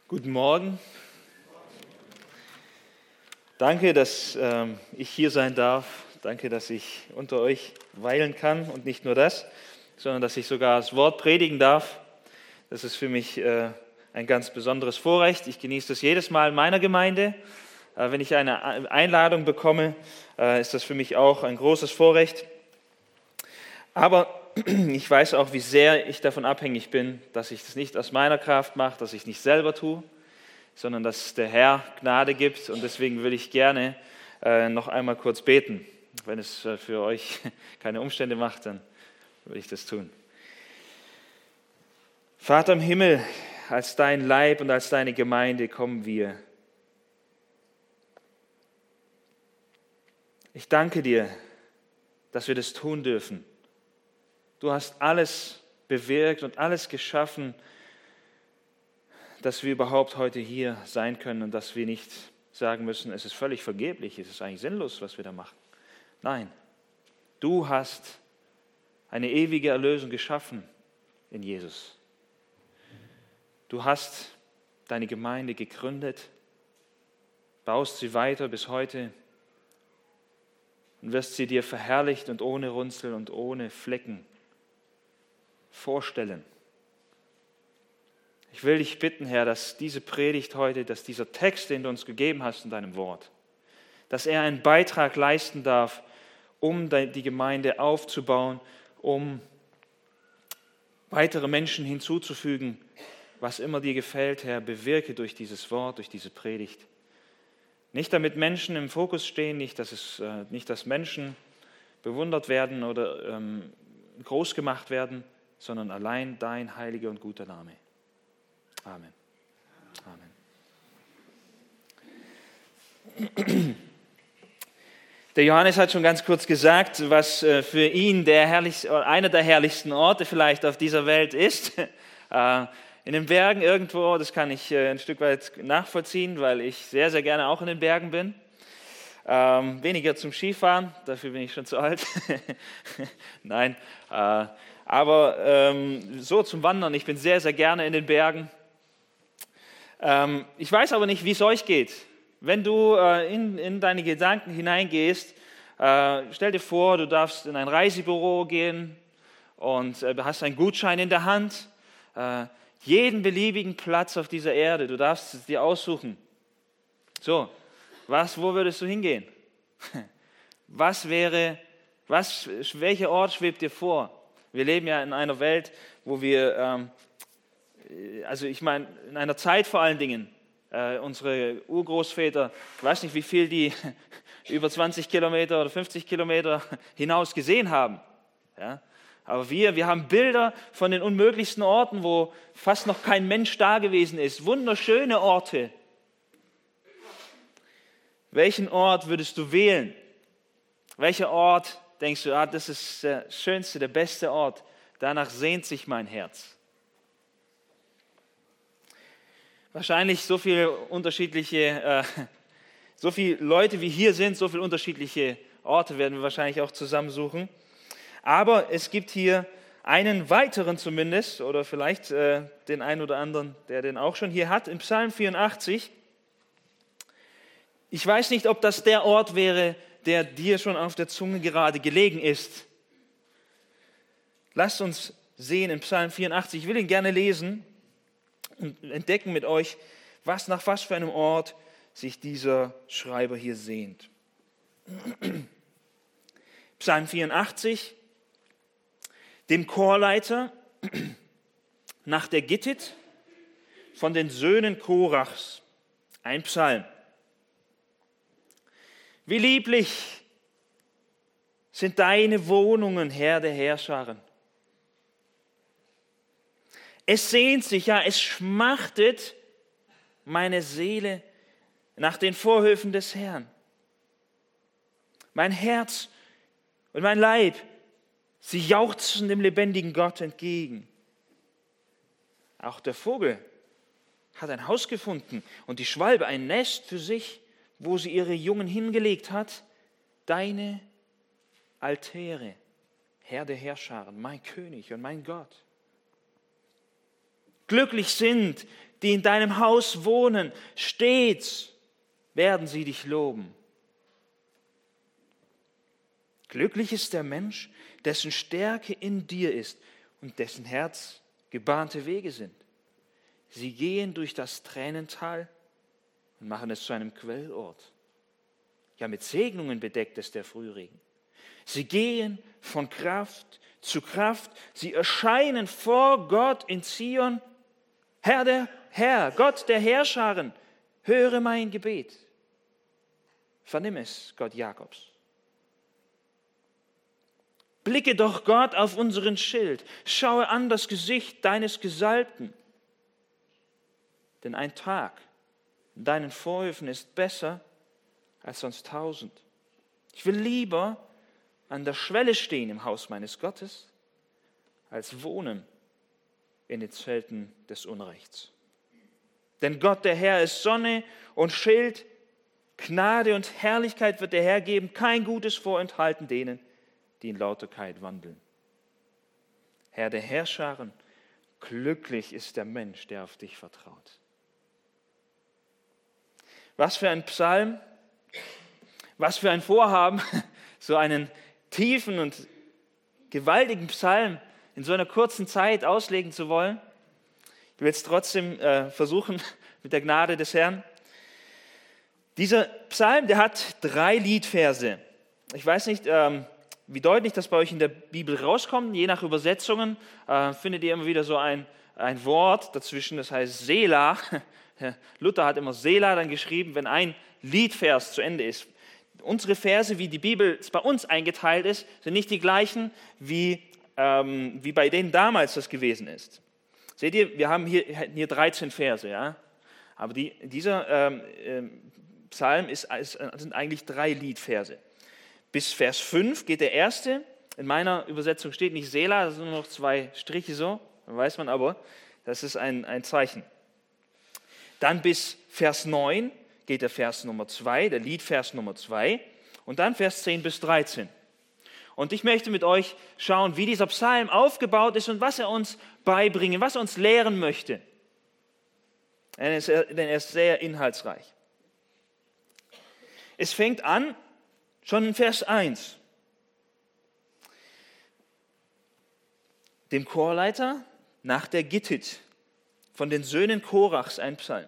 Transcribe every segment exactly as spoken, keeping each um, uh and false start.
Guten Morgen. Danke, dass ähm, ich hier sein darf. Danke, dass ich unter euch weilen kann und nicht nur das, sondern dass ich sogar das Wort predigen darf. Das ist für mich äh, ein ganz besonderes Vorrecht. Ich genieße das jedes Mal in meiner Gemeinde. Äh, wenn ich eine Einladung bekomme, äh, ist das für mich auch ein großes Vorrecht. Aber ich weiß auch, wie sehr ich davon abhängig bin, dass ich das nicht aus meiner Kraft mache, dass ich es nicht selber tue, sondern dass der Herr Gnade gibt. Und deswegen will ich gerne äh, noch einmal kurz beten. Wenn es äh, für euch keine Umstände macht, dann will ich das tun. Vater im Himmel, als dein Leib und als deine Gemeinde kommen wir. Ich danke dir, dass wir das tun dürfen. Du hast alles bewirkt und alles geschaffen, dass wir überhaupt heute hier sein können und dass wir nicht sagen müssen, es ist völlig vergeblich, es ist eigentlich sinnlos, was wir da machen. Nein, du hast eine ewige Erlösung geschaffen in Jesus. Du hast deine Gemeinde gegründet, baust sie weiter bis heute und wirst sie dir verherrlicht und ohne Runzel und ohne Flecken vorstellen. Ich will dich bitten, Herr, dass diese Predigt heute, dass dieser Text, den du uns gegeben hast in deinem Wort, dass er einen Beitrag leisten darf, um die Gemeinde aufzubauen, um weitere Menschen hinzuzufügen. Was immer dir gefällt, Herr, bewirke durch dieses Wort, durch diese Predigt. Nicht damit Menschen im Fokus stehen, nicht, dass, es, äh, nicht, dass Menschen bewundert werden oder ähm, groß gemacht werden, sondern allein dein heiliger und guter Name. Amen. Amen. Der Johannes hat schon ganz kurz gesagt, was für ihn der herrlichste, einer der herrlichsten Orte vielleicht auf dieser Welt ist. In den Bergen irgendwo, das kann ich ein Stück weit nachvollziehen, weil ich sehr, sehr gerne auch in den Bergen bin. Ähm, weniger zum Skifahren, dafür bin ich schon zu alt. Nein, äh, aber ähm, so zum Wandern, ich bin sehr, sehr gerne in den Bergen. Ähm, ich weiß aber nicht, wie es euch geht. Wenn du äh, in, in deine Gedanken hineingehst, äh, stell dir vor, du darfst in ein Reisebüro gehen und äh, hast einen Gutschein in der Hand. Äh, jeden beliebigen Platz auf dieser Erde, du darfst es dir aussuchen. So, was, wo würdest du hingehen? Was wäre, was, welcher Ort schwebt dir vor? Wir leben ja in einer Welt, wo wir, ähm, also ich meine, in einer Zeit vor allen Dingen, äh, unsere Urgroßväter, ich weiß nicht, wie viel die über zwanzig Kilometer oder fünfzig Kilometer hinaus gesehen haben. Ja? Aber wir, wir haben Bilder von den unmöglichsten Orten, wo fast noch kein Mensch da gewesen ist. Wunderschöne Orte. Welchen Ort würdest du wählen? Welcher Ort denkst du, ah, das ist der schönste, der beste Ort? Danach sehnt sich mein Herz. Wahrscheinlich so viele unterschiedliche, äh, so viele Leute wie hier sind, so viele unterschiedliche Orte werden wir wahrscheinlich auch zusammensuchen. Aber es gibt hier einen weiteren zumindest, oder vielleicht äh, den einen oder anderen, der den auch schon hier hat, im Psalm vierundachtzig. Ich weiß nicht, ob das der Ort wäre, der dir schon auf der Zunge gerade gelegen ist. Lasst uns sehen in Psalm vierundachtzig. Ich will ihn gerne lesen und entdecken mit euch, was nach was für einem Ort sich dieser Schreiber hier sehnt. Psalm vierundachtzig, dem Chorleiter nach der Gittit von den Söhnen Korachs, ein Psalm. Wie lieblich sind deine Wohnungen, Herr der Heerscharen. Es sehnt sich, ja, es schmachtet meine Seele nach den Vorhöfen des Herrn. Mein Herz und mein Leib, sie jauchzen dem lebendigen Gott entgegen. Auch der Vogel hat ein Haus gefunden und die Schwalbe ein Nest für sich, wo sie ihre Jungen hingelegt hat. Deine Altäre, Herr der Heerscharen, mein König und mein Gott. Glücklich sind die in deinem Haus wohnen, stets werden sie dich loben. Glücklich ist der Mensch, dessen Stärke in dir ist und dessen Herz gebahnte Wege sind. Sie gehen durch das Tränental und machen es zu einem Quellort. Ja, mit Segnungen bedeckt ist der Frühregen. Sie gehen von Kraft zu Kraft. Sie erscheinen vor Gott in Zion. Herr, der Herr, Gott der Heerscharen, höre mein Gebet. Vernimm es, Gott Jakobs. Blicke doch Gott auf unseren Schild. Schaue an das Gesicht deines Gesalbten. Denn ein Tag in deinen Vorhöfen ist besser als sonst tausend. Ich will lieber an der Schwelle stehen im Haus meines Gottes, als wohnen in den Zelten des Unrechts. Denn Gott, der Herr, ist Sonne und Schild, Gnade und Herrlichkeit wird der Herr geben, kein Gutes vorenthalten denen, die in Lauterkeit wandeln. Herr der Heerscharen, glücklich ist der Mensch, der auf dich vertraut. Was für ein Psalm, was für ein Vorhaben, so einen tiefen und gewaltigen Psalm in so einer kurzen Zeit auslegen zu wollen. Ich will jetzt trotzdem äh, versuchen, mit der Gnade des Herrn. Dieser Psalm, der hat drei Liedverse. Ich weiß nicht, ähm, wie deutlich das bei euch in der Bibel rauskommt. Je nach Übersetzungen äh, findet ihr immer wieder so ein, ein Wort dazwischen, das heißt Selah. Luther hat immer Selah dann geschrieben, wenn ein Liedvers zu Ende ist. Unsere Verse, wie die Bibel bei uns eingeteilt ist, sind nicht die gleichen, wie, ähm, wie bei denen damals das gewesen ist. Seht ihr, wir haben hier, hier dreizehn Verse, ja? Aber die, dieser ähm, ähm, Psalm ist, ist, sind eigentlich drei Liedverse. Bis Vers fünf geht der erste. In meiner Übersetzung steht nicht Selah, das sind nur noch zwei Striche so, dann weiß man aber, das ist ein, ein Zeichen. Dann bis Vers neun geht der Vers Nummer zwei, der Liedvers Nummer zwei und dann Vers zehn bis dreizehn. Und ich möchte mit euch schauen, wie dieser Psalm aufgebaut ist und was er uns beibringen, was er uns lehren möchte. Denn er ist, denn er ist sehr inhaltsreich. Es fängt an, schon in Vers eins. Dem Chorleiter nach der Gittit von den Söhnen Korachs ein Psalm.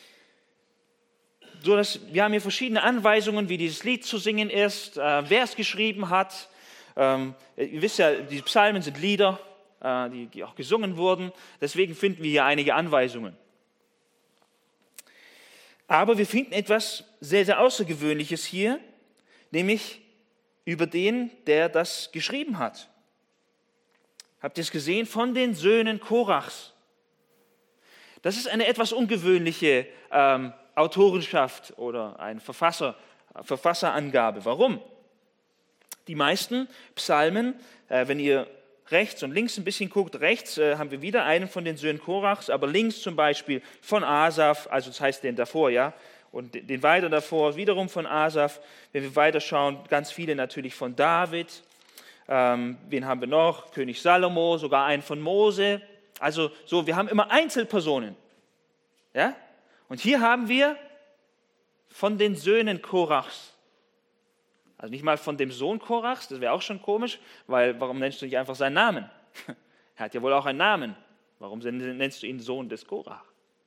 So dass, wir haben hier verschiedene Anweisungen, wie dieses Lied zu singen ist, äh, wer es geschrieben hat. Ähm, ihr wisst ja, die Psalmen sind Lieder, äh, die, die auch gesungen wurden. Deswegen finden wir hier einige Anweisungen. Aber wir finden etwas sehr, sehr Außergewöhnliches hier, nämlich über den, der das geschrieben hat. Habt ihr es gesehen? Von den Söhnen Korachs. Das ist eine etwas ungewöhnliche ähm, Autorenschaft oder eine Verfasser, Verfasserangabe. Warum? Die meisten Psalmen, äh, wenn ihr rechts und links ein bisschen guckt, rechts äh, haben wir wieder einen von den Söhnen Korachs, aber links zum Beispiel von Asaf, also das heißt den davor, ja, und den, den weiter davor wiederum von Asaf. Wenn wir weiterschauen, ganz viele natürlich von David. Ähm, wen haben wir noch? König Salomo, sogar einen von Mose. Also so, wir haben immer Einzelpersonen. Ja? Und hier haben wir von den Söhnen Korachs. Also nicht mal von dem Sohn Korachs, das wäre auch schon komisch, weil warum nennst du nicht einfach seinen Namen? Er hat ja wohl auch einen Namen. Warum nennst du ihn Sohn des Korach?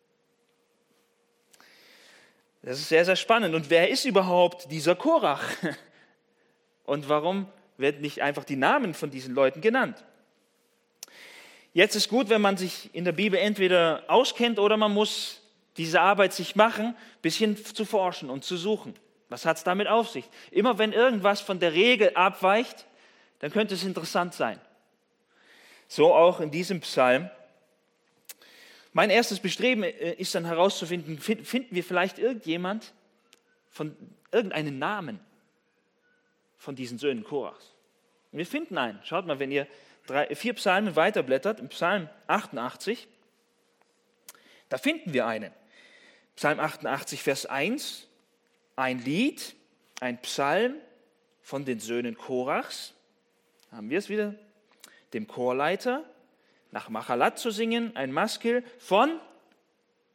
Das ist sehr, sehr spannend. Und wer ist überhaupt dieser Korach? Und warum werden nicht einfach die Namen von diesen Leuten genannt? Jetzt ist gut, wenn man sich in der Bibel entweder auskennt oder man muss diese Arbeit sich machen, ein bisschen zu forschen und zu suchen. Was hat es damit auf sich? Immer wenn irgendwas von der Regel abweicht, dann könnte es interessant sein. So auch in diesem Psalm. Mein erstes Bestreben ist dann herauszufinden, finden wir vielleicht irgendjemand von irgendeinen Namen von diesen Söhnen Korachs? Und wir finden einen. Schaut mal, wenn ihr drei, vier Psalmen weiterblättert, im Psalm achtundachtzig, da finden wir einen. Psalm achtundachtzig, Vers eins, ein Lied, ein Psalm von den Söhnen Korachs. Da haben wir es wieder. Dem Chorleiter nach Machalat zu singen, ein Maskil von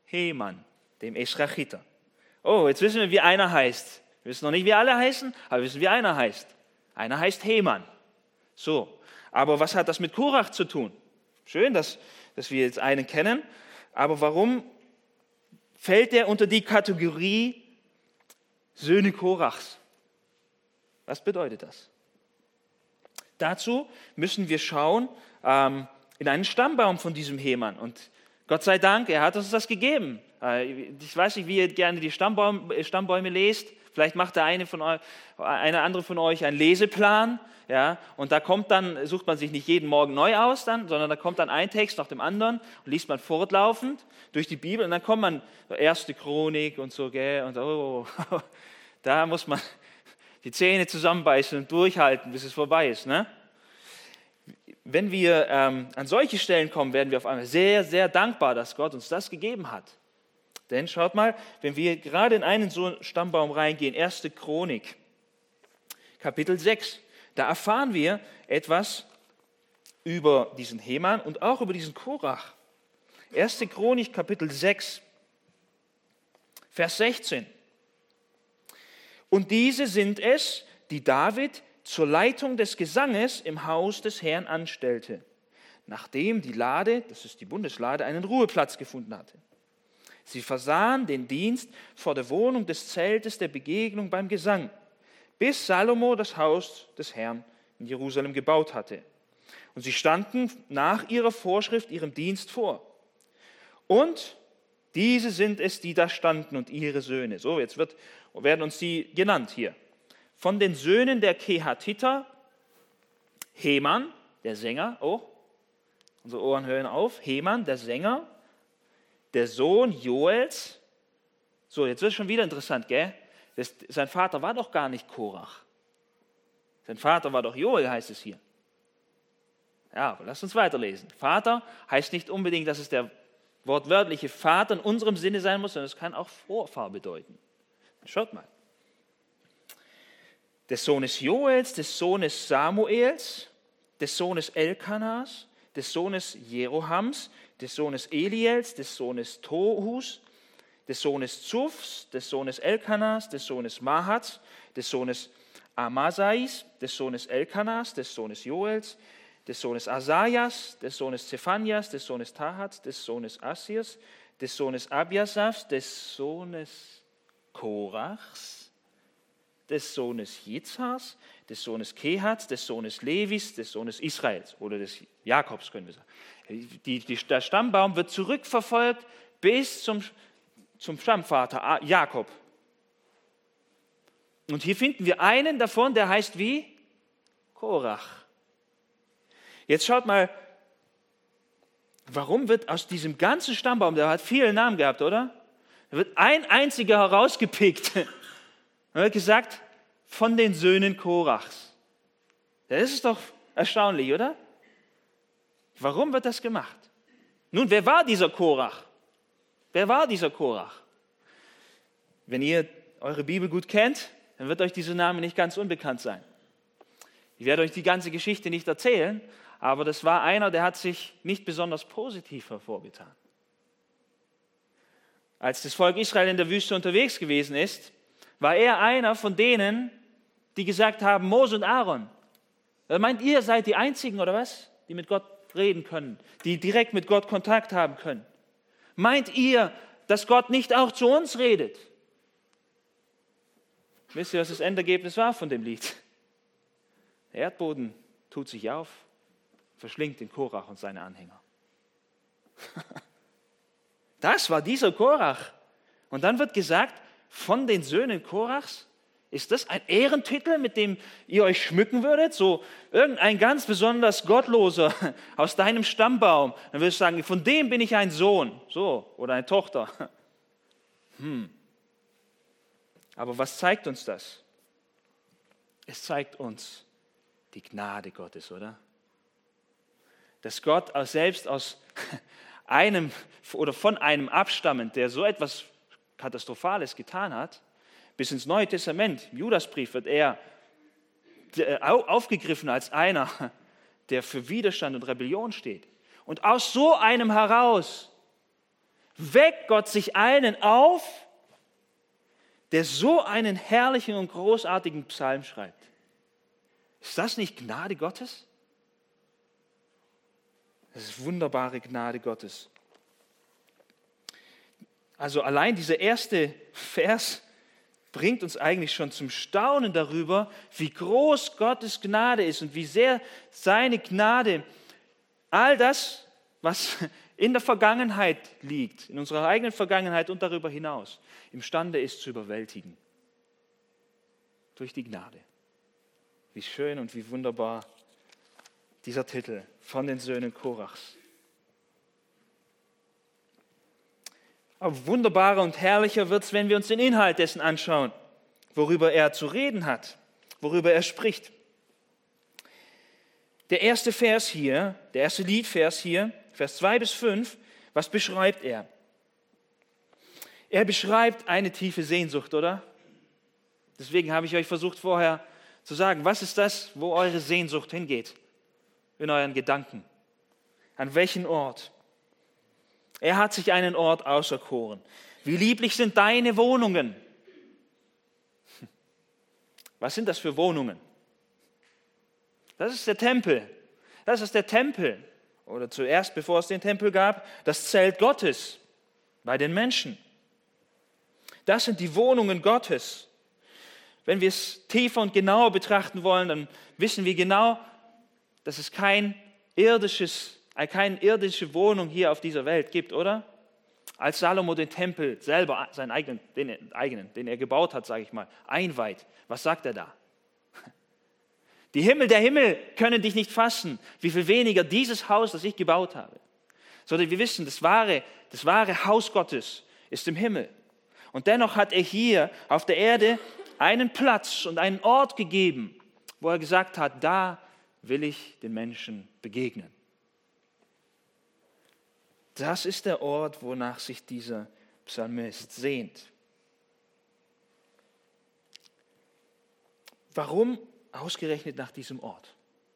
Heman, dem Eschrachiter. Oh, jetzt wissen wir, wie einer heißt. Wir wissen noch nicht, wie alle heißen, aber wir wissen, wie einer heißt. Einer heißt Heman. So, aber was hat das mit Korach zu tun? Schön, dass, dass wir jetzt einen kennen, aber warum fällt er unter die Kategorie Söhne Korachs? Was bedeutet das? Dazu müssen wir schauen ähm, in einen Stammbaum von diesem Heman. Und Gott sei Dank, er hat uns das gegeben. Äh, ich weiß nicht, wie ihr gerne die Stammbaum, Stammbäume lest. Vielleicht macht der eine von euch, eine andere von euch einen Leseplan. Ja, und da kommt dann, sucht man sich nicht jeden Morgen neu aus, dann, sondern da kommt dann ein Text nach dem anderen und liest man fortlaufend durch die Bibel. Und dann kommt man, erste Chronik und so, gell, und oh, da muss man die Zähne zusammenbeißen und durchhalten, bis es vorbei ist. Ne? Wenn wir ähm, an solche Stellen kommen, werden wir auf einmal sehr, sehr dankbar, dass Gott uns das gegeben hat. Denn schaut mal, wenn wir gerade in einen so einen Stammbaum reingehen, erste Chronik, Kapitel sechs, da erfahren wir etwas über diesen Heman und auch über diesen Korach. erste Chronik, Kapitel sechs, Vers sechzehn. Und diese sind es, die David zur Leitung des Gesanges im Haus des Herrn anstellte, nachdem die Lade, das ist die Bundeslade, einen Ruheplatz gefunden hatte. Sie versahen den Dienst vor der Wohnung des Zeltes der Begegnung beim Gesang, bis Salomo das Haus des Herrn in Jerusalem gebaut hatte. Und sie standen nach ihrer Vorschrift ihrem Dienst vor. Und diese sind es, die da standen und ihre Söhne. So, jetzt wird, werden uns die genannt hier. Von den Söhnen der Kehatiter, Heman, der Sänger, oh, unsere Ohren hören auf, Heman, der Sänger, der Sohn Joels. So, jetzt wird es schon wieder interessant, gell? Das, sein Vater war doch gar nicht Korach. Sein Vater war doch Joel, heißt es hier. Ja, aber lasst uns weiterlesen. Vater heißt nicht unbedingt, dass es der wortwörtliche Vater in unserem Sinne sein muss, sondern es kann auch Vorfahr bedeuten. Schaut mal. Des Sohnes Joels, des Sohnes Samuels, des Sohnes Elkanas, des Sohnes Jerohams, des Sohnes Eliels, des Sohnes Tohus, des Sohnes Zufs, des Sohnes Elkanas, des Sohnes Mahats, des Sohnes Amasais, des Sohnes Elkanas, des Sohnes Joels, des Sohnes Asajas, des Sohnes Zephanias, des Sohnes Tahats, des Sohnes Assirs, des Sohnes Abiasafs, des Sohnes Korachs, des Sohnes Jitzhars, des Sohnes Kehats, des Sohnes Levis, des Sohnes Israels oder des Jakobs, können wir sagen. Die, die, der Stammbaum wird zurückverfolgt bis zum, zum Stammvater Jakob. Und hier finden wir einen davon, der heißt wie? Korach. Jetzt schaut mal, warum wird aus diesem ganzen Stammbaum, der hat viele Namen gehabt, oder? Da wird ein einziger herausgepickt. Da wird gesagt, von den Söhnen Korachs. Das ist doch erstaunlich, oder? Warum wird das gemacht? Nun, wer war dieser Korach? Wer war dieser Korach? Wenn ihr eure Bibel gut kennt, dann wird euch dieser Name nicht ganz unbekannt sein. Ich werde euch die ganze Geschichte nicht erzählen, aber das war einer, der hat sich nicht besonders positiv hervorgetan. Als das Volk Israel in der Wüste unterwegs gewesen ist, war er einer von denen, die gesagt haben, Mose und Aaron, meint ihr, seid die Einzigen oder was, die mit Gott reden können, die direkt mit Gott Kontakt haben können? Meint ihr, dass Gott nicht auch zu uns redet? Wisst ihr, was das Endergebnis war von dem Lied? Der Erdboden tut sich auf, verschlingt den Korach und seine Anhänger. Das war dieser Korach. Und dann wird gesagt, von den Söhnen Korachs, ist das ein Ehrentitel, mit dem ihr euch schmücken würdet? So irgendein ganz besonders Gottloser aus deinem Stammbaum. Dann würdest du sagen, von dem bin ich ein Sohn, so, oder eine Tochter. Hm. Aber was zeigt uns das? Es zeigt uns die Gnade Gottes, oder? Dass Gott auch selbst aus einem oder von einem abstammend, der so etwas Katastrophales getan hat, bis ins Neue Testament, im Judasbrief, wird er aufgegriffen als einer, der für Widerstand und Rebellion steht. Und aus so einem heraus weckt Gott sich einen auf, der so einen herrlichen und großartigen Psalm schreibt. Ist das nicht Gnade Gottes? Das ist wunderbare Gnade Gottes. Also allein dieser erste Vers bringt uns eigentlich schon zum Staunen darüber, wie groß Gottes Gnade ist und wie sehr seine Gnade all das, was in der Vergangenheit liegt, in unserer eigenen Vergangenheit und darüber hinaus, imstande ist zu überwältigen. Durch die Gnade. Wie schön und wie wunderbar dieser Titel von den Söhnen Korachs. Aber wunderbarer und herrlicher wird es, wenn wir uns den Inhalt dessen anschauen, worüber er zu reden hat, worüber er spricht. Der erste Vers hier, der erste Liedvers hier, Vers zwei bis fünf, was beschreibt er? Er beschreibt eine tiefe Sehnsucht, oder? Deswegen habe ich euch versucht vorher zu sagen, was ist das, wo eure Sehnsucht hingeht? In euren Gedanken. An welchen Ort? Er hat sich einen Ort auserkoren. Wie lieblich sind deine Wohnungen? Was sind das für Wohnungen? Das ist der Tempel. Das ist der Tempel. Oder zuerst, bevor es den Tempel gab, das Zelt Gottes bei den Menschen. Das sind die Wohnungen Gottes. Wenn wir es tiefer und genauer betrachten wollen, dann wissen wir genau, dass es kein irdisches, keine irdische Wohnung hier auf dieser Welt gibt, oder? Als Salomo den Tempel selber, seinen eigenen, den eigenen, den er gebaut hat, sage ich mal, einweiht, was sagt er da? Die Himmel der Himmel können dich nicht fassen, wie viel weniger dieses Haus, das ich gebaut habe. Sondern wir wissen, das wahre, das wahre Haus Gottes ist im Himmel. Und dennoch hat er hier auf der Erde einen Platz und einen Ort gegeben, wo er gesagt hat, da will ich den Menschen begegnen. Das ist der Ort, wonach sich dieser Psalmist sehnt. Warum ausgerechnet nach diesem Ort?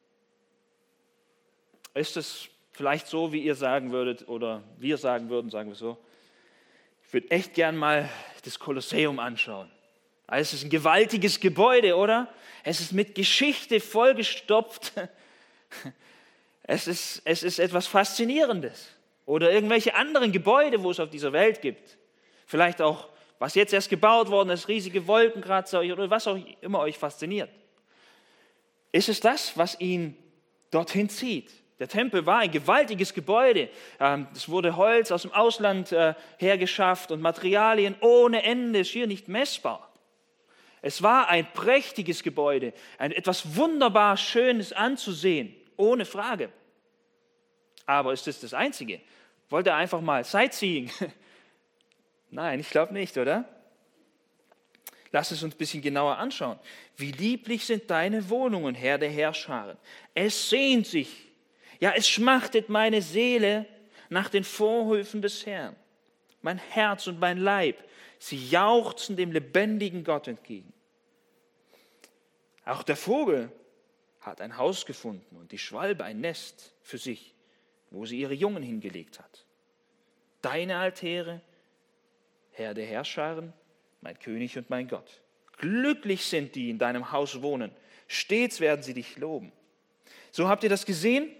Ist es vielleicht so, wie ihr sagen würdet, oder wir sagen würden, sagen wir so, ich würde echt gern mal das Kolosseum anschauen. Es ist ein gewaltiges Gebäude, oder? Es ist mit Geschichte vollgestopft. Es ist, es ist etwas Faszinierendes. Oder irgendwelche anderen Gebäude, wo es auf dieser Welt gibt. Vielleicht auch, was jetzt erst gebaut worden ist, riesige Wolkenkratzer oder was auch immer euch fasziniert. Ist es das, was ihn dorthin zieht? Der Tempel war ein gewaltiges Gebäude. Es wurde Holz aus dem Ausland hergeschafft und Materialien ohne Ende, schier nicht messbar. Es war ein prächtiges Gebäude, ein etwas wunderbar Schönes anzusehen, ohne Frage. Aber ist das das Einzige? Wollte er einfach mal Sightseeing? Nein, ich glaube nicht, oder? Lass es uns ein bisschen genauer anschauen. Wie lieblich sind deine Wohnungen, Herr der Heerscharen. Es sehnt sich, ja, es schmachtet meine Seele nach den Vorhöfen des Herrn. Mein Herz und mein Leib, sie jauchzen dem lebendigen Gott entgegen. Auch der Vogel hat ein Haus gefunden und die Schwalbe ein Nest für sich, wo sie ihre Jungen hingelegt hat. Deine Altäre, Herr der Heerscharen, mein König und mein Gott. Glücklich sind die, in deinem Haus wohnen. Stets werden sie dich loben. So, habt ihr das gesehen?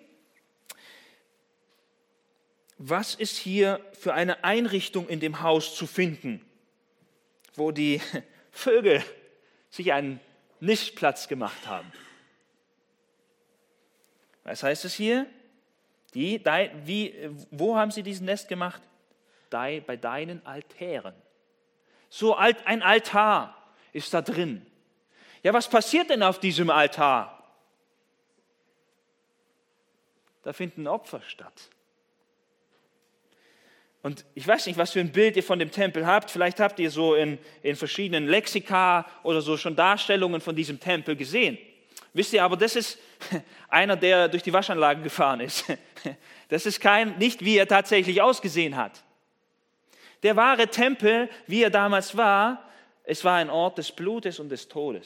Was ist hier für eine Einrichtung in dem Haus zu finden, wo die Vögel sich einen Nistplatz gemacht haben? Was heißt es hier? Die, dein, wie, wo haben sie diesen Nest gemacht? Bei deinen Altären. So ein Altar ist da drin. Ja, was passiert denn auf diesem Altar? Da finden Opfer statt. Und ich weiß nicht, was für ein Bild ihr von dem Tempel habt. Vielleicht habt ihr so in, in verschiedenen Lexika oder so schon Darstellungen von diesem Tempel gesehen. Wisst ihr, aber das ist einer, der durch die Waschanlagen gefahren ist. Das ist kein, nicht, wie er tatsächlich ausgesehen hat. Der wahre Tempel, wie er damals war, es war ein Ort des Blutes und des Todes.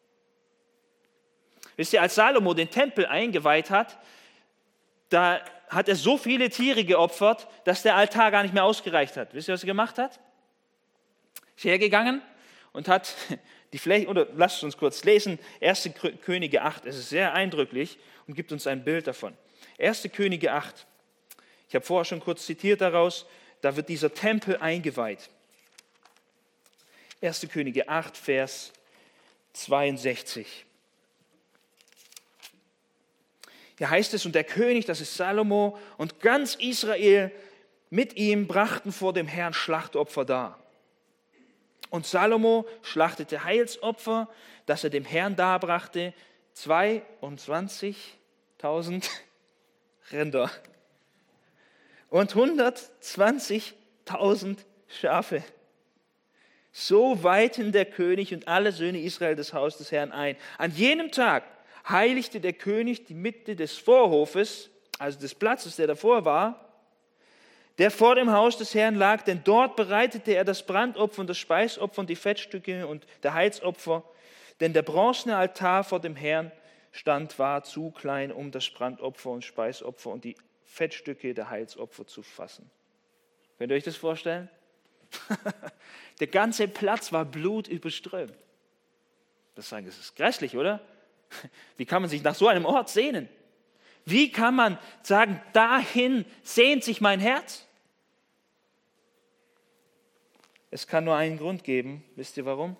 Wisst ihr, als Salomo den Tempel eingeweiht hat, da hat er so viele Tiere geopfert, dass der Altar gar nicht mehr ausgereicht hat. Wisst ihr, was er gemacht hat? Ist hergegangen und hat die Fläche, oder lasst uns kurz lesen, erste Könige acht, es ist sehr eindrücklich und gibt uns ein Bild davon. erste Könige acht, ich habe vorher schon kurz zitiert daraus, da wird dieser Tempel eingeweiht. erste Könige acht, Vers zweiundsechzig. Hier heißt es, und der König, das ist Salomo, und ganz Israel mit ihm brachten vor dem Herrn Schlachtopfer dar. Und Salomo schlachtete Heilsopfer, das er dem Herrn darbrachte, zweiundzwanzigtausend Rinder und hundertzwanzigtausend Schafe. So weihten der König und alle Söhne Israel das Haus des Herrn ein. An jenem Tag heiligte der König die Mitte des Vorhofes, also des Platzes, der davor war, der vor dem Haus des Herrn lag, denn dort bereitete er das Brandopfer und das Speisopfer und die Fettstücke und der Heilsopfer, denn der bronzene Altar vor dem Herrn stand, war zu klein, um das Brandopfer und Speisopfer und die Fettstücke der Heilsopfer zu fassen. Könnt ihr euch das vorstellen? Der ganze Platz war blutüberströmt. Das sagen, das ist grässlich, oder? Wie kann man sich nach so einem Ort sehnen? Wie kann man sagen, dahin sehnt sich mein Herz? Es kann nur einen Grund geben. Wisst ihr warum?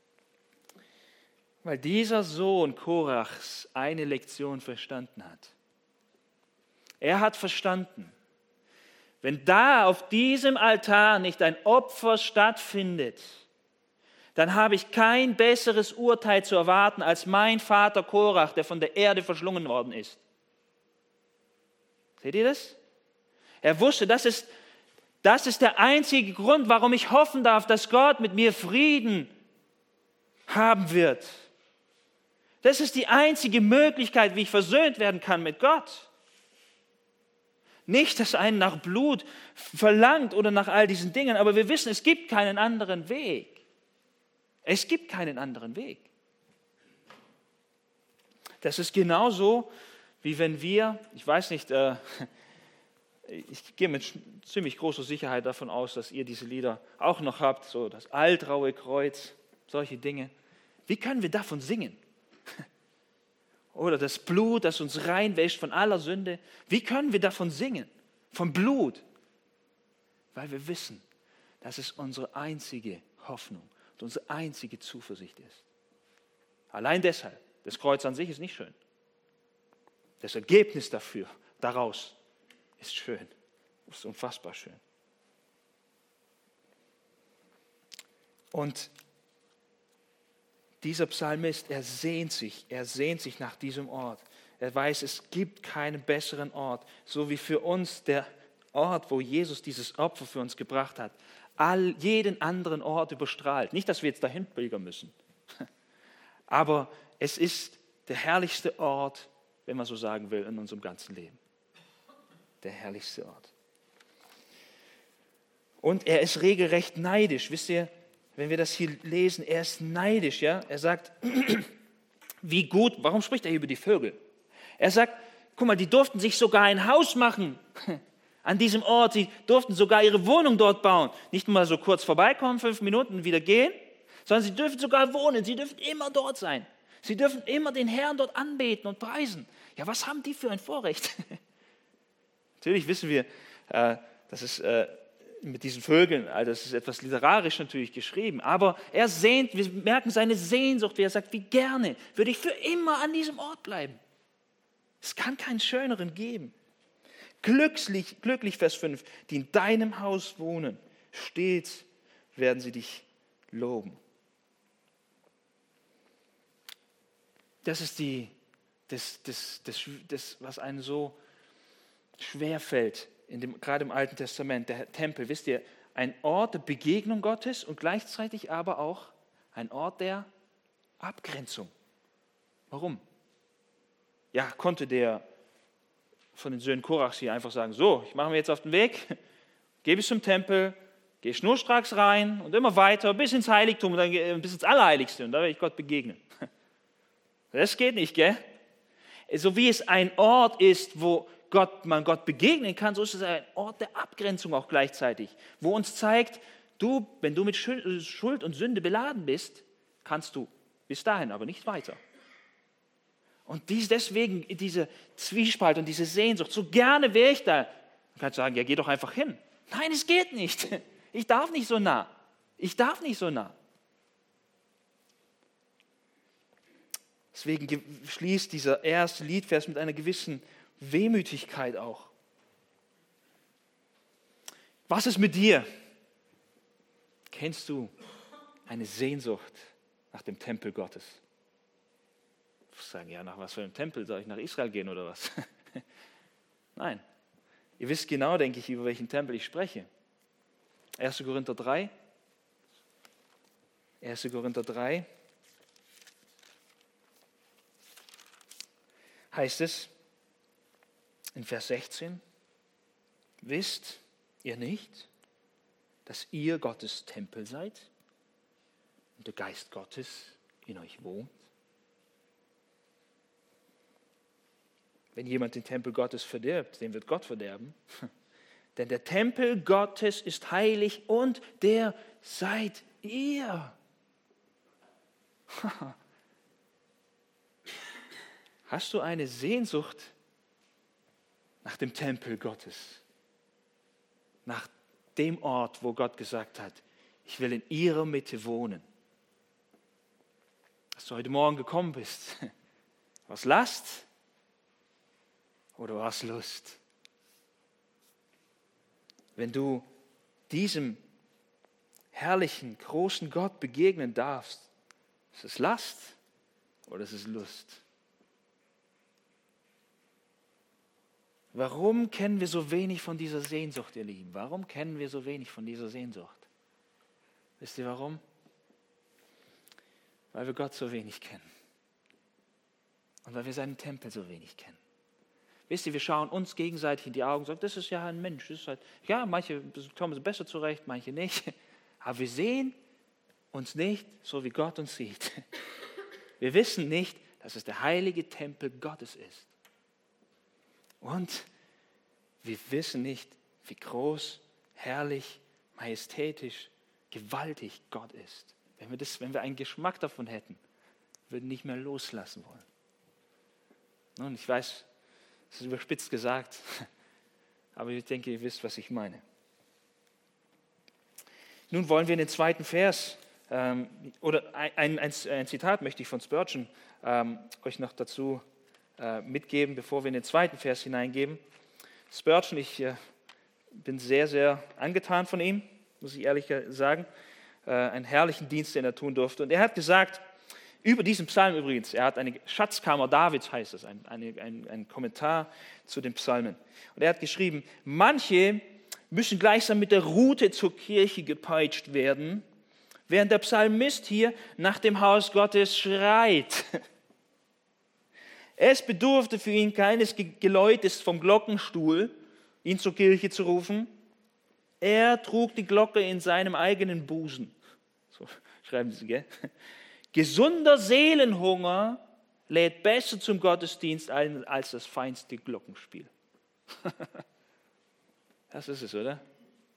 Weil dieser Sohn Korachs eine Lektion verstanden hat. Er hat verstanden, wenn da auf diesem Altar nicht ein Opfer stattfindet, dann habe ich kein besseres Urteil zu erwarten als mein Vater Korach, der von der Erde verschlungen worden ist. Seht ihr das? Er wusste, das ist, das ist der einzige Grund, warum ich hoffen darf, dass Gott mit mir Frieden haben wird. Das ist die einzige Möglichkeit, wie ich versöhnt werden kann mit Gott. Nicht, dass einen nach Blut verlangt oder nach all diesen Dingen, aber wir wissen, es gibt keinen anderen Weg. Es gibt keinen anderen Weg. Das ist genauso, wie wenn wir, ich weiß nicht, äh, ich gehe mit ziemlich großer Sicherheit davon aus, dass ihr diese Lieder auch noch habt, so das altraue Kreuz, solche Dinge. Wie können wir davon singen? Oder das Blut, das uns reinwäscht von aller Sünde. Wie können wir davon singen? Vom Blut. Weil wir wissen, dass es unsere einzige Hoffnung und unsere einzige Zuversicht ist. Allein deshalb. Das Kreuz an sich ist nicht schön. Das Ergebnis dafür, daraus, ist schön. Ist unfassbar schön. Und dieser Psalmist, er sehnt sich, er sehnt sich nach diesem Ort. Er weiß, es gibt keinen besseren Ort, so wie für uns der Ort, wo Jesus dieses Opfer für uns gebracht hat, all, jeden anderen Ort überstrahlt. Nicht, dass wir jetzt dahin pilgern müssen, aber es ist der herrlichste Ort, wenn man so sagen will, in unserem ganzen Leben. Der herrlichste Ort. Und er ist regelrecht neidisch. Wisst ihr, wenn wir das hier lesen, er ist neidisch. Ja? Er sagt, wie gut, warum spricht er hier über die Vögel? Er sagt, guck mal, die durften sich sogar ein Haus machen an diesem Ort. Sie durften sogar ihre Wohnung dort bauen. Nicht nur mal so kurz vorbeikommen, fünf Minuten und wieder gehen, sondern sie dürfen sogar wohnen. Sie dürfen immer dort sein. Sie dürfen immer den Herrn dort anbeten und preisen. Ja, was haben die für ein Vorrecht? Natürlich wissen wir, äh, dass es äh, mit diesen Vögeln, also das ist etwas literarisch natürlich geschrieben, aber er sehnt, wir merken seine Sehnsucht, wie er sagt, wie gerne würde ich für immer an diesem Ort bleiben. Es kann keinen schöneren geben. Glücklich, glücklich, Vers fünf, die in deinem Haus wohnen, stets werden sie dich loben. Das ist die, das, das, das, das, was einem so schwer fällt, in dem, gerade im Alten Testament, der Tempel, wisst ihr, ein Ort der Begegnung Gottes und gleichzeitig aber auch ein Ort der Abgrenzung. Warum? Ja, konnte der von den Söhnen Korachs hier einfach sagen, so, ich mache mir jetzt auf den Weg, gehe bis zum Tempel, gehe schnurstracks rein und immer weiter bis ins Heiligtum und dann bis ins Allerheiligste und da werde ich Gott begegnen. Das geht nicht, gell? So wie es ein Ort ist, wo Gott, man Gott begegnen kann, so ist es ein Ort der Abgrenzung auch gleichzeitig, wo uns zeigt, du, wenn du mit Schuld und Sünde beladen bist, kannst du bis dahin, aber nicht weiter. Und dies, deswegen diese Zwiespalt und diese Sehnsucht, so gerne wäre ich da. Du kannst sagen, ja, geh doch einfach hin. Nein, es geht nicht. Ich darf nicht so nah. Ich darf nicht so nah. Deswegen schließt dieser erste Liedvers mit einer gewissen Wehmütigkeit auch. Was ist mit dir? Kennst du eine Sehnsucht nach dem Tempel Gottes? Ich muss sagen, ja, nach was für einem Tempel? Soll ich nach Israel gehen oder was? Nein. Ihr wisst genau, denke ich, über welchen Tempel ich spreche. erster Korinther drei. erster Korinther drei. Heißt es in Vers sechzehn, wisst ihr nicht, dass ihr Gottes Tempel seid und der Geist Gottes in euch wohnt? Wenn jemand den Tempel Gottes verdirbt, den wird Gott verderben. Denn der Tempel Gottes ist heilig und der seid ihr. Hast du eine Sehnsucht nach dem Tempel Gottes? Nach dem Ort, wo Gott gesagt hat, ich will in ihrer Mitte wohnen. Dass du heute Morgen gekommen bist, war es Last oder war es Lust? Wenn du diesem herrlichen, großen Gott begegnen darfst, ist es Last oder ist es Lust? Warum kennen wir so wenig von dieser Sehnsucht, ihr Lieben? Warum kennen wir so wenig von dieser Sehnsucht? Wisst ihr warum? Weil wir Gott so wenig kennen. Und weil wir seinen Tempel so wenig kennen. Wisst ihr, wir schauen uns gegenseitig in die Augen und sagen, das ist ja ein Mensch. Das ist halt, ja, manche kommen besser zurecht, manche nicht. Aber wir sehen uns nicht so, wie Gott uns sieht. Wir wissen nicht, dass es der heilige Tempel Gottes ist. Und wir wissen nicht, wie groß, herrlich, majestätisch, gewaltig Gott ist. Wenn wir, das, wenn wir einen Geschmack davon hätten, würden wir nicht mehr loslassen wollen. Nun, ich weiß, das ist überspitzt gesagt, aber ich denke, ihr wisst, was ich meine. Nun wollen wir in den zweiten Vers, ähm, oder ein, ein, ein Zitat möchte ich von Spurgeon ähm, euch noch dazu mitgeben, bevor wir in den zweiten Vers hineingeben. Spurgeon, ich äh, bin sehr, sehr angetan von ihm, muss ich ehrlich sagen. Äh, einen herrlichen Dienst, den er tun durfte. Und er hat gesagt, über diesen Psalm übrigens, er hat eine Schatzkammer Davids, heißt es, ein, eine, ein, ein Kommentar zu den Psalmen. Und er hat geschrieben, manche müssen gleichsam mit der Rute zur Kirche gepeitscht werden, während der Psalmist hier nach dem Haus Gottes schreit. Es bedurfte für ihn keines Geläutes vom Glockenstuhl, ihn zur Kirche zu rufen. Er trug die Glocke in seinem eigenen Busen. So schreiben sie, gell? Gesunder Seelenhunger lädt besser zum Gottesdienst ein als das feinste Glockenspiel. Das ist es, oder?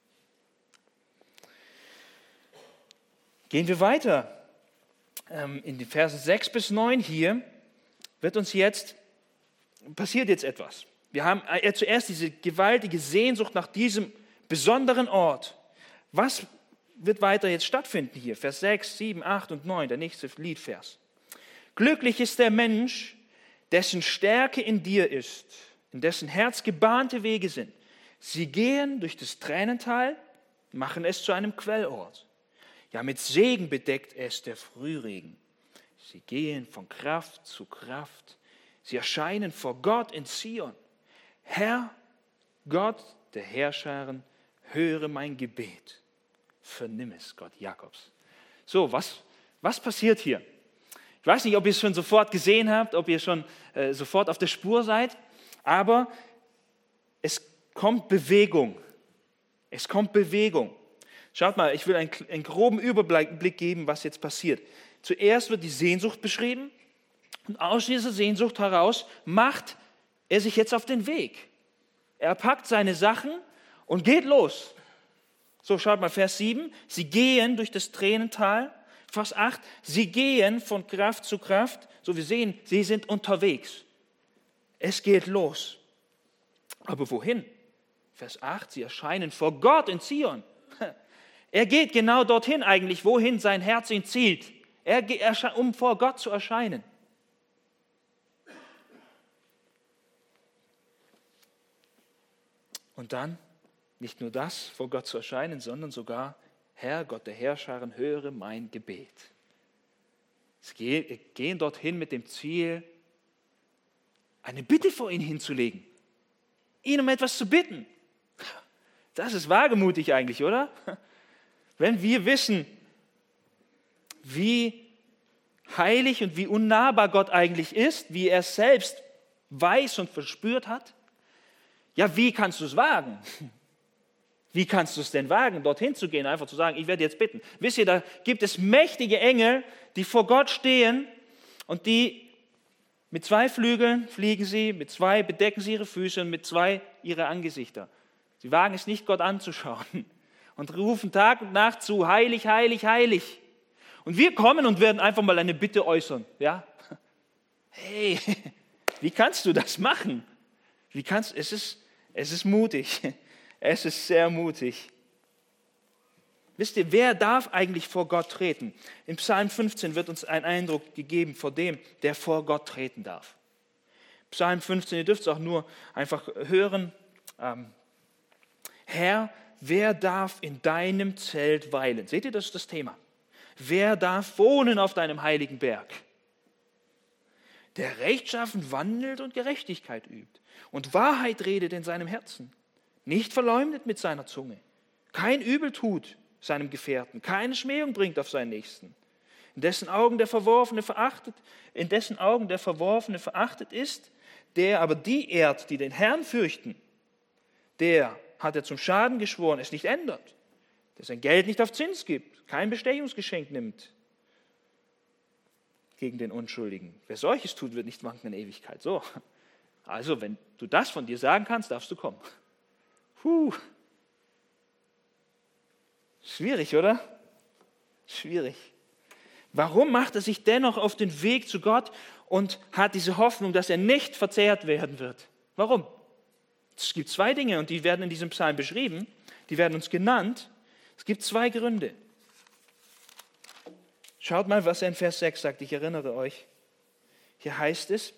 Gehen wir weiter. In den Versen sechs bis neun hier wird uns jetzt, passiert jetzt etwas. Wir haben zuerst diese gewaltige Sehnsucht nach diesem besonderen Ort. Was wird weiter jetzt stattfinden hier? Vers sechs, sieben, acht und neun, der nächste Liedvers. Glücklich ist der Mensch, dessen Stärke in dir ist, in dessen Herz gebahnte Wege sind. Sie gehen durch das Tränental, machen es zu einem Quellort. Ja, mit Segen bedeckt es der Frühregen. Sie gehen von Kraft zu Kraft. Sie erscheinen vor Gott in Zion. Herr, Gott der Herrscharen, höre mein Gebet. Vernimm es, Gott Jakobs. So, was, was passiert hier? Ich weiß nicht, ob ihr es schon sofort gesehen habt, ob ihr schon äh, sofort auf der Spur seid, aber es kommt Bewegung. Es kommt Bewegung. Schaut mal, ich will einen, einen groben Überblick geben, was jetzt passiert. Zuerst wird die Sehnsucht beschrieben und aus dieser Sehnsucht heraus macht er sich jetzt auf den Weg. Er packt seine Sachen und geht los. So, schaut mal, Vers sieben. Sie gehen durch das Tränental. Vers acht. Sie gehen von Kraft zu Kraft. So, wir sehen, sie sind unterwegs. Es geht los. Aber wohin? Vers acht. Sie erscheinen vor Gott in Zion. Er geht genau dorthin eigentlich, wohin sein Herz ihn zielt. Er geht, um vor Gott zu erscheinen. Und dann, nicht nur das, vor Gott zu erscheinen, sondern sogar, Herr, Gott der Herrscharen, höre mein Gebet. Sie gehen dorthin mit dem Ziel, eine Bitte vor ihn hinzulegen, ihn um etwas zu bitten. Das ist wagemutig eigentlich, oder? Wenn wir wissen, wie heilig und wie unnahbar Gott eigentlich ist, wie er es selbst weiß und verspürt hat, ja, wie kannst du es wagen? Wie kannst du es denn wagen, dorthin zu gehen, einfach zu sagen, ich werde jetzt bitten? Wisst ihr, da gibt es mächtige Engel, die vor Gott stehen und die mit zwei Flügeln fliegen sie, mit zwei bedecken sie ihre Füße und mit zwei ihre Angesichter. Sie wagen es nicht, Gott anzuschauen und rufen Tag und Nacht zu, heilig, heilig, heilig. Und wir kommen und werden einfach mal eine Bitte äußern. Ja? Hey, wie kannst du das machen? Wie kannst, es ist, es ist mutig. Es ist sehr mutig. Wisst ihr, wer darf eigentlich vor Gott treten? In Psalm fünfzehn wird uns ein Eindruck gegeben vor dem, der vor Gott treten darf. Psalm fünfzehn, ihr dürft es auch nur einfach hören. Ähm, Herr, wer darf in deinem Zelt weilen? Seht ihr, das ist das Thema. Wer darf wohnen auf deinem heiligen Berg? Der rechtschaffen wandelt und Gerechtigkeit übt und Wahrheit redet in seinem Herzen, nicht verleumdet mit seiner Zunge, kein Übel tut seinem Gefährten, keine Schmähung bringt auf seinen Nächsten, in dessen Augen der Verworfene verachtet, in dessen Augen der Verworfene verachtet ist, der aber die ehrt, die den Herrn fürchten, der hat er zum Schaden geschworen, es nicht ändert, der sein Geld nicht auf Zins gibt, kein Bestechungsgeschenk nimmt gegen den Unschuldigen. Wer solches tut, wird nicht wanken in Ewigkeit. So, also wenn du das von dir sagen kannst, darfst du kommen. Puh. Schwierig, oder? Schwierig. Warum macht er sich dennoch auf den Weg zu Gott und hat diese Hoffnung, dass er nicht verzehrt werden wird? Warum? Es gibt zwei Dinge und die werden in diesem Psalm beschrieben, die werden uns genannt. Es gibt zwei Gründe. Schaut mal, was er in Vers sechs sagt, ich erinnere euch. Hier heißt es,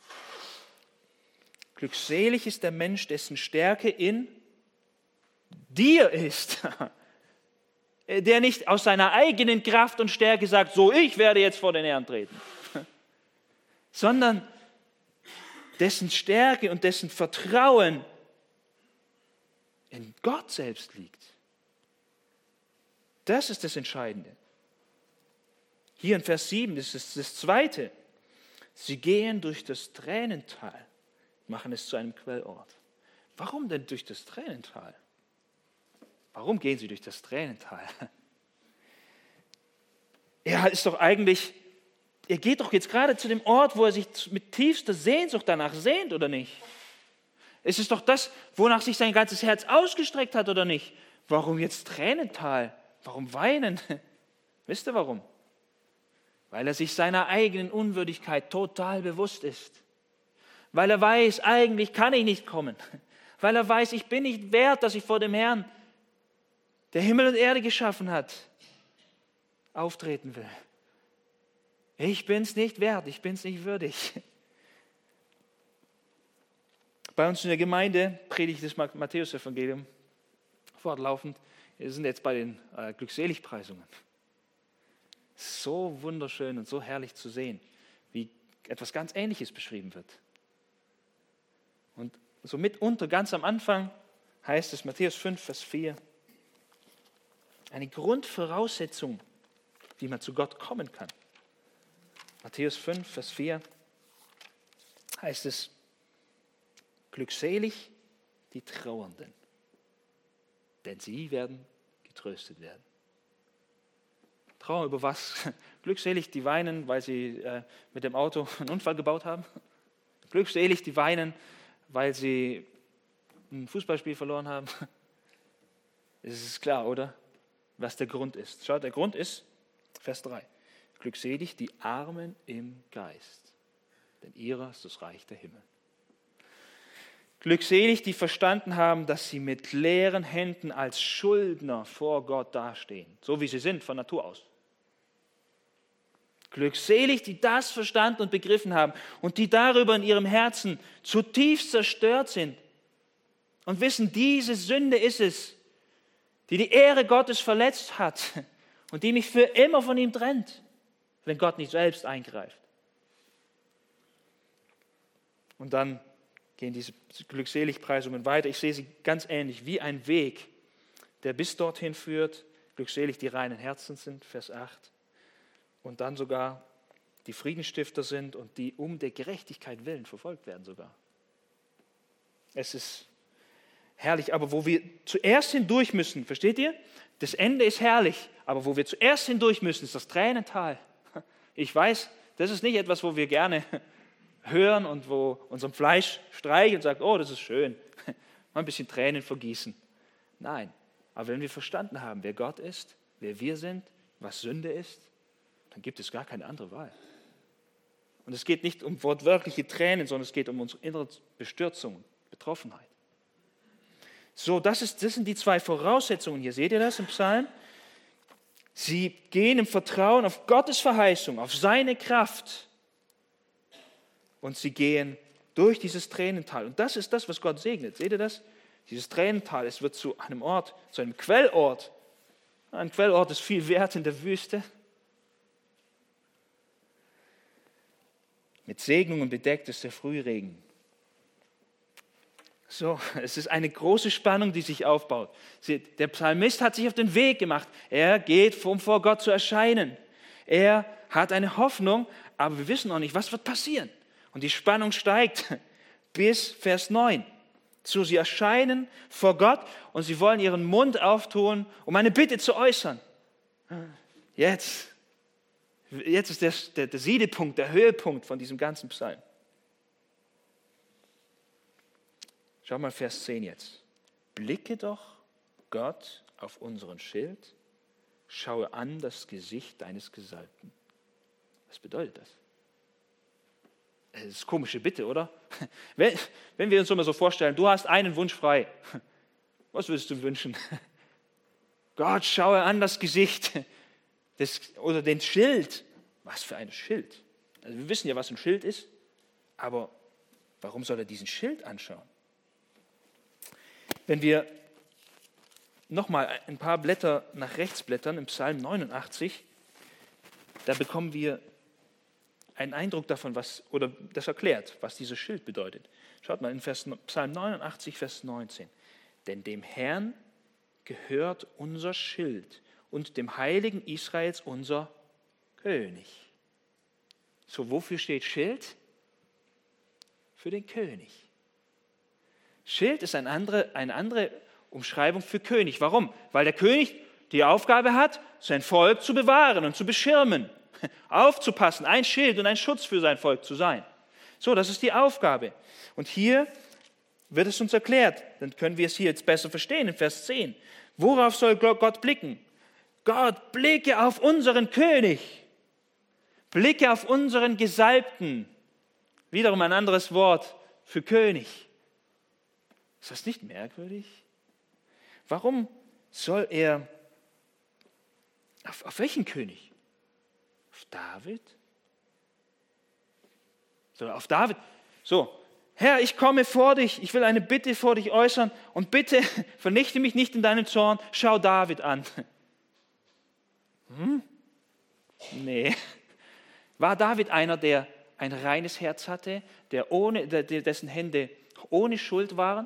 glückselig ist der Mensch, dessen Stärke in dir ist. Der nicht aus seiner eigenen Kraft und Stärke sagt, so, ich werde jetzt vor den Herrn treten. Sondern dessen Stärke und dessen Vertrauen in Gott selbst liegt. Das ist das Entscheidende. Hier in Vers sieben ist es das Zweite. Sie gehen durch das Tränental, machen es zu einem Quellort. Warum denn durch das Tränental? Warum gehen sie durch das Tränental? Er ist doch eigentlich, er geht doch jetzt gerade zu dem Ort, wo er sich mit tiefster Sehnsucht danach sehnt, oder nicht? Es ist doch das, wonach sich sein ganzes Herz ausgestreckt hat, oder nicht? Warum jetzt Tränental? Warum weinen? Wisst ihr warum? Weil er sich seiner eigenen Unwürdigkeit total bewusst ist. Weil er weiß, eigentlich kann ich nicht kommen. Weil er weiß, ich bin nicht wert, dass ich vor dem Herrn, der Himmel und Erde geschaffen hat, auftreten will. Ich bin es nicht wert, ich bin es nicht würdig. Bei uns in der Gemeinde predigt das Matthäus-Evangelium fortlaufend. Wir sind jetzt bei den äh, Glückseligpreisungen. So wunderschön und so herrlich zu sehen, wie etwas ganz Ähnliches beschrieben wird. Und so mitunter ganz am Anfang heißt es, Matthäus fünf, Vers vier, eine Grundvoraussetzung, wie man zu Gott kommen kann. Matthäus fünf, Vers vier heißt es, glückselig die Trauernden, denn sie werden getröstet werden. Trauer über was? Glückselig die weinen, weil sie äh, mit dem Auto einen Unfall gebaut haben. Glückselig die weinen, weil sie ein Fußballspiel verloren haben? Es ist klar, oder? Was der Grund ist. Schaut, der Grund ist, Vers drei. Glückselig die Armen im Geist, denn ihrer ist das Reich der Himmel. Glückselig, die verstanden haben, dass sie mit leeren Händen als Schuldner vor Gott dastehen, so wie sie sind von Natur aus. Glückselig, die das verstanden und begriffen haben und die darüber in ihrem Herzen zutiefst zerstört sind und wissen, diese Sünde ist es, die die Ehre Gottes verletzt hat und die mich für immer von ihm trennt, wenn Gott nicht selbst eingreift. Und dann gehen diese Glückseligpreisungen weiter. Ich sehe sie ganz ähnlich wie ein Weg, der bis dorthin führt. Glückselig die reinen Herzen sind, Vers acht. Und dann sogar die Friedensstifter sind und die um der Gerechtigkeit willen verfolgt werden sogar. Es ist herrlich, aber wo wir zuerst hindurch müssen, versteht ihr? Das Ende ist herrlich, aber wo wir zuerst hindurch müssen, ist das Tränental. Ich weiß, das ist nicht etwas, wo wir gerne hören und wo unserem Fleisch streicht und sagt, oh, das ist schön, mal ein bisschen Tränen vergießen. Nein, aber wenn wir verstanden haben, wer Gott ist, wer wir sind, was Sünde ist, dann gibt es gar keine andere Wahl. Und es geht nicht um wortwörtliche Tränen, sondern es geht um unsere innere Bestürzung, Betroffenheit. So, das, ist, das sind die zwei Voraussetzungen hier. Seht ihr das im Psalm? Sie gehen im Vertrauen auf Gottes Verheißung, auf seine Kraft. Und sie gehen durch dieses Tränental. Und das ist das, was Gott segnet. Seht ihr das? Dieses Tränental, es wird zu einem Ort, zu einem Quellort. Ein Quellort ist viel wert in der Wüste. Mit Segnungen bedeckt ist der Frühregen. So, es ist eine große Spannung, die sich aufbaut. Der Psalmist hat sich auf den Weg gemacht. Er geht, um vor Gott zu erscheinen. Er hat eine Hoffnung, aber wir wissen noch nicht, was wird passieren. Und die Spannung steigt bis Vers neun. So, sie erscheinen vor Gott und sie wollen ihren Mund auftun, um eine Bitte zu äußern. Jetzt, jetzt ist der, der, der Siedepunkt, der Höhepunkt von diesem ganzen Psalm. Schau mal Vers zehn jetzt. Blicke doch, Gott, auf unseren Schild, schaue an das Gesicht deines Gesalbten. Was bedeutet das? Das ist eine komische Bitte, oder? Wenn, wenn wir uns immer so vorstellen, du hast einen Wunsch frei. Was würdest du wünschen? Gott, schaue an das Gesicht des, oder den Schild. Was für ein Schild? Also wir wissen ja, was ein Schild ist, aber warum soll er diesen Schild anschauen? Wenn wir nochmal ein paar Blätter nach rechts blättern, im Psalm neunundachtzig, da bekommen wir einen Eindruck davon, was, oder das erklärt, was dieses Schild bedeutet. Schaut mal in Vers, Psalm neunundachtzig, Vers neunzehn. Denn dem Herrn gehört unser Schild und dem Heiligen Israels unser König. So, wofür steht Schild? Für den König. Schild ist eine andere, eine andere Umschreibung für König. Warum? Weil der König die Aufgabe hat, sein Volk zu bewahren und zu beschirmen, aufzupassen, ein Schild und ein Schutz für sein Volk zu sein. So, das ist die Aufgabe. Und hier wird es uns erklärt, dann können wir es hier jetzt besser verstehen, in Vers zehn. Worauf soll Gott blicken? Gott, blicke auf unseren König. Blicke auf unseren Gesalbten. Wiederum ein anderes Wort für König. Ist das nicht merkwürdig? Warum soll er, auf, auf welchen König? Auf David? So, auf David. So, Herr, ich komme vor dich, ich will eine Bitte vor dich äußern und bitte vernichte mich nicht in deinem Zorn, schau David an. Hm? Nee. War David einer, der ein reines Herz hatte, der ohne, der, dessen Hände ohne Schuld waren?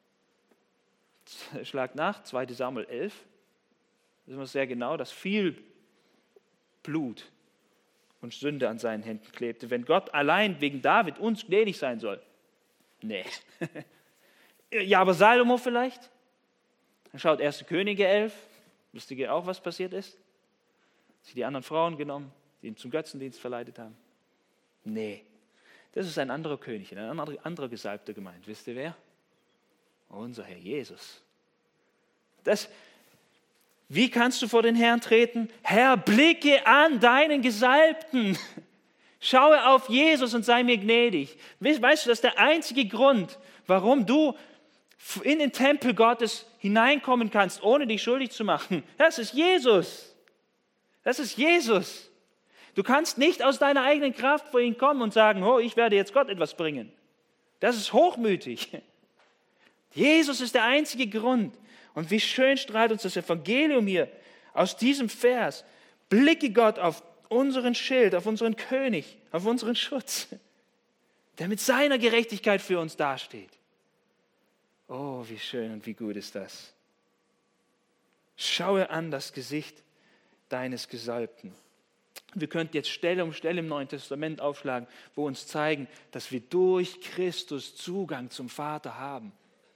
Schlag nach, zweiter Samuel elf. Da wissen wir sehr genau, dass viel Blut und Sünde an seinen Händen klebte. Wenn Gott allein wegen David uns gnädig sein soll. Nee. Ja, aber Salomo vielleicht? Dann schaut erste Könige elf. Wisst ihr auch, was passiert ist? Sie die anderen Frauen genommen, die ihn zum Götzendienst verleitet haben. Nee. Das ist ein anderer König, ein anderer, anderer Gesalbter gemeint. Wisst ihr wer? Unser Herr Jesus. Das, wie kannst du vor den Herrn treten? Herr, blicke an deinen Gesalbten. Schaue auf Jesus und sei mir gnädig. Weißt du, das ist der einzige Grund, warum du in den Tempel Gottes hineinkommen kannst, ohne dich schuldig zu machen. Das ist Jesus. Das ist Jesus. Du kannst nicht aus deiner eigenen Kraft vor ihn kommen und sagen, oh, ich werde jetzt Gott etwas bringen. Das ist hochmütig. Jesus ist der einzige Grund. Und wie schön strahlt uns das Evangelium hier aus diesem Vers. Blicke Gott auf unseren Schild, auf unseren König, auf unseren Schutz, der mit seiner Gerechtigkeit für uns dasteht. Oh, wie schön und wie gut ist das. Schaue an das Gesicht deines Gesalbten. Wir könnten jetzt Stelle um Stelle im Neuen Testament aufschlagen, wo uns zeigen, dass wir durch Christus Zugang zum Vater haben.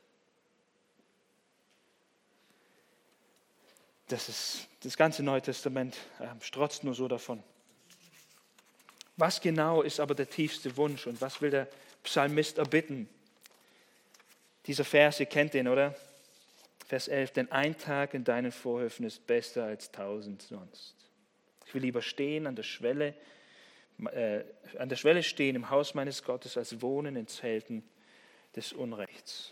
Das ist das ganze Neue Testament äh, strotzt nur so davon. Was genau ist aber der tiefste Wunsch und was will der Psalmist erbitten? Dieser Vers, ihr kennt den, oder? Vers elf, denn ein Tag in deinen Vorhöfen ist besser als tausend sonst. Ich will lieber stehen an der Schwelle, äh, an der Schwelle stehen im Haus meines Gottes, als wohnen in Zelten des Unrechts.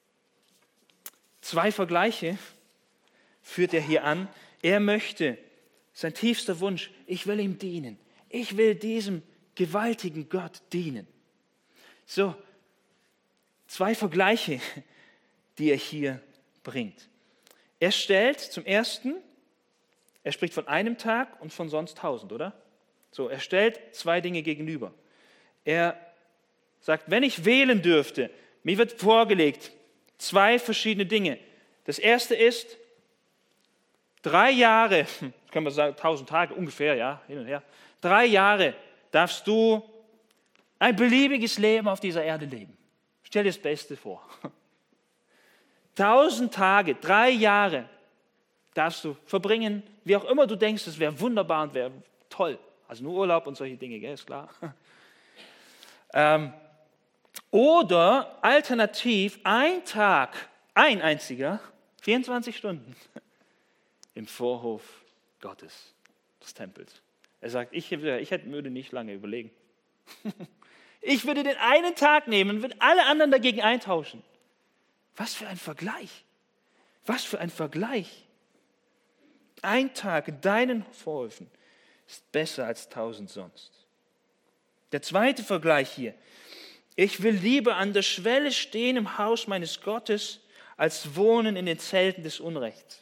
Zwei Vergleiche führt er hier an. Er möchte, sein tiefster Wunsch, ich will ihm dienen. Ich will diesem gewaltigen Gott dienen. So, zwei Vergleiche, die er hier bringt. Er stellt zum ersten, er spricht von einem Tag und von sonst tausend, oder? So, er stellt zwei Dinge gegenüber. Er sagt, wenn ich wählen dürfte, mir wird vorgelegt, zwei verschiedene Dinge. Das erste ist, drei Jahre, können wir sagen, tausend Tage ungefähr, ja, hin und her. Drei Jahre darfst du ein beliebiges Leben auf dieser Erde leben. Stell dir das Beste vor. Tausend Tage, drei Jahre darfst du verbringen, wie auch immer du denkst, es wäre wunderbar und wäre toll. Also nur Urlaub und solche Dinge, gell, ist klar. Ähm, oder alternativ ein Tag, ein einziger, vierundzwanzig Stunden im Vorhof Gottes, des Tempels. Er sagt, ich, ich würde nicht lange überlegen. Ich würde den einen Tag nehmen und würde alle anderen dagegen eintauschen. Was für ein Vergleich. Was für ein Vergleich. Ein Tag in deinen Vorhöfen ist besser als tausend sonst. Der zweite Vergleich hier. Ich will lieber an der Schwelle stehen im Haus meines Gottes, als wohnen in den Zelten des Unrechts.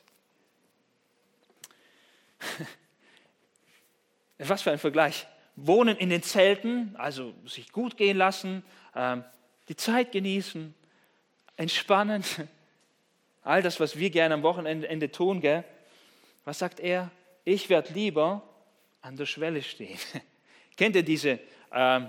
Was für ein Vergleich. Wohnen in den Zelten, also sich gut gehen lassen, ähm, die Zeit genießen, entspannen. All das, was wir gerne am Wochenende tun, gell? Was sagt er? Ich werde lieber an der Schwelle stehen. Kennt ihr diese, ähm,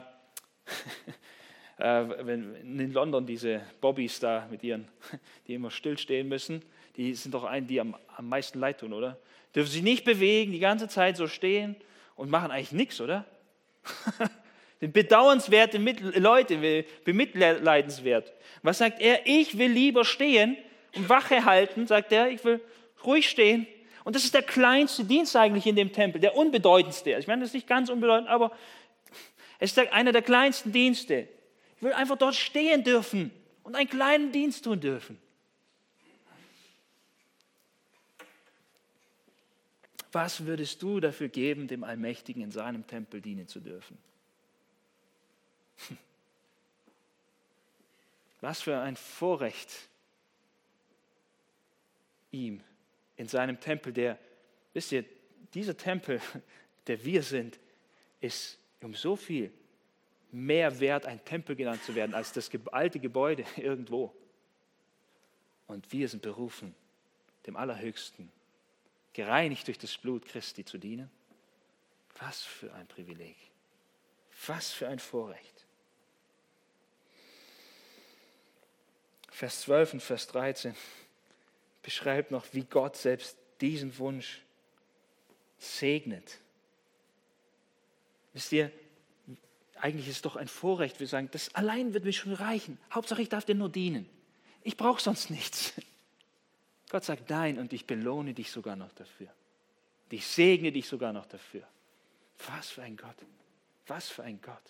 äh, in London diese Bobbys da mit ihren, die immer stillstehen müssen? Die sind doch einen, die am, am meisten leid tun, oder? Dürfen sich nicht bewegen, die ganze Zeit so stehen und machen eigentlich nichts, oder? Den bedauernswerte Leute, bemitleidenswert. Was sagt er? Ich will lieber stehen und Wache halten, sagt er, ich will ruhig stehen. Und das ist der kleinste Dienst eigentlich in dem Tempel, der unbedeutendste. Ich meine, das ist nicht ganz unbedeutend, aber es ist einer der kleinsten Dienste. Ich will einfach dort stehen dürfen und einen kleinen Dienst tun dürfen. Was würdest du dafür geben, dem Allmächtigen in seinem Tempel dienen zu dürfen? Was für ein Vorrecht, ihm in seinem Tempel, der, wisst ihr, dieser Tempel, der wir sind, ist um so viel mehr wert, ein Tempel genannt zu werden, als das alte Gebäude irgendwo. Und wir sind berufen, dem Allerhöchsten, gereinigt durch das Blut Christi zu dienen. Was für ein Privileg. Was für ein Vorrecht. Vers zwölf und Vers dreizehn beschreibt noch, wie Gott selbst diesen Wunsch segnet. Wisst ihr, eigentlich ist es doch ein Vorrecht, wir sagen, das allein wird mir schon reichen. Hauptsache, ich darf dir nur dienen. ich brauche sonst nichts. Gott sagt nein und ich belohne dich sogar noch dafür. Und ich segne dich sogar noch dafür. Was für ein Gott. Was für ein Gott.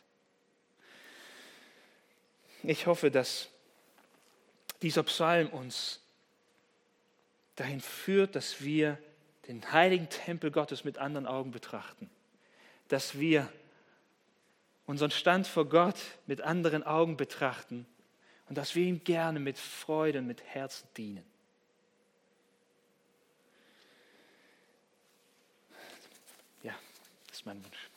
Ich hoffe, dass dieser Psalm uns dahin führt, dass wir den heiligen Tempel Gottes mit anderen Augen betrachten. Dass wir unseren Stand vor Gott mit anderen Augen betrachten und dass wir ihm gerne mit Freude und mit Herzen dienen. Ja, das ist mein Wunsch.